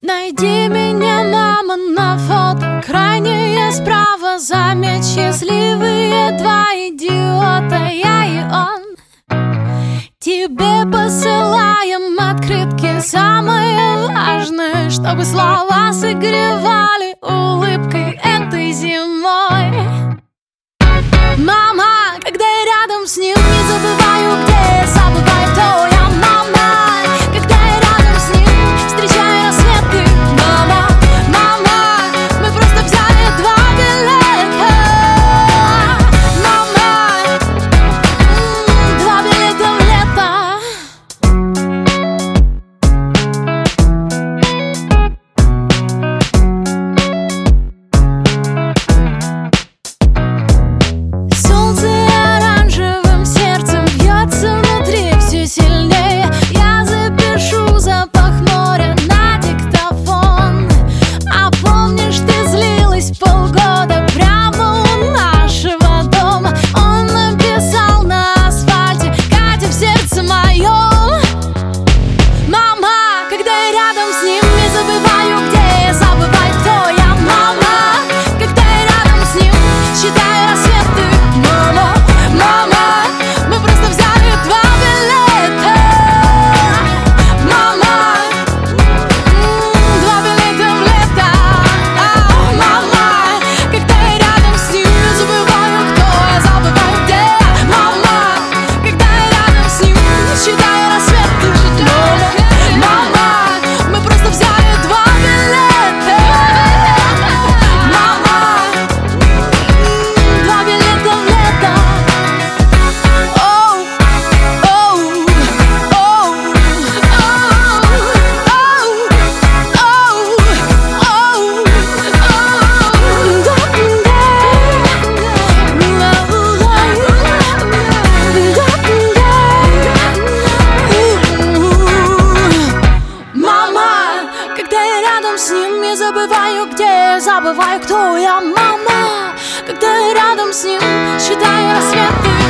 Найди меня, мама, на фото крайнее справа. Заметь, счастливые два идиота, я и он. Тебе посылаем открытки. Самое важное, чтобы слова согревали улыбкой этой зимой. Мама, когда я рядом с ним, не забываю, где я, забываю, кто я. Мама, когда я рядом с ним, встречаю рассветы. Мама, мама, мы просто взяли два билета. Мама, два билета в лето. Солнце оранжевым сердцем бьется внутри все сильнее. Я запишу запах моря на диктофон. А помнишь, ты злилась полгода прямо у нашего дома? Он написал на асфальте: Катя, в сердце моем. Мама, когда я рядом с ним, не забываю, где я, забываю, кто я. Мама, когда я рядом с ним, считаю рассветы. Мама, мама, мы просто взяли два билета. Мама, два билета в лето. Мама, когда я рядом с ним, не забываю, кто я, забываю, где я. Мама, когда я рядом с ним, считаю рассветы. Мама, мы просто взяли два билета. Мама, два билета в лето. Оу, оу, оу, мама, когда я рядом с ним, я забываю, где я, забываю, кто я. Мама, когда я рядом с ним, считаю рассветы.